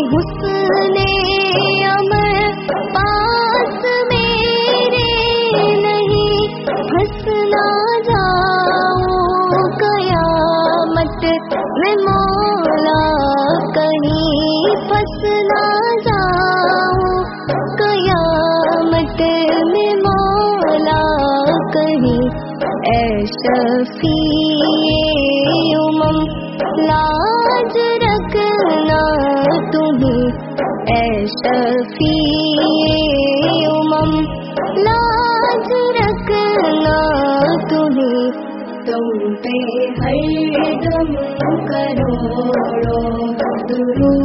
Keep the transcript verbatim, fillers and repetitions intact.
हुस्ने अमर पास मेरे नहीं, फंस ना जाऊं कयामत में मौला कहीं, फंस ना जाऊं कयामत में मौला कहीं। ऐ शफ़ीए उमम लाज रखना तुम्हें, ऐ शफ़ीए उमम लाज रखना तुम्हें। तुम पे हर दम करोड़ों दुरूद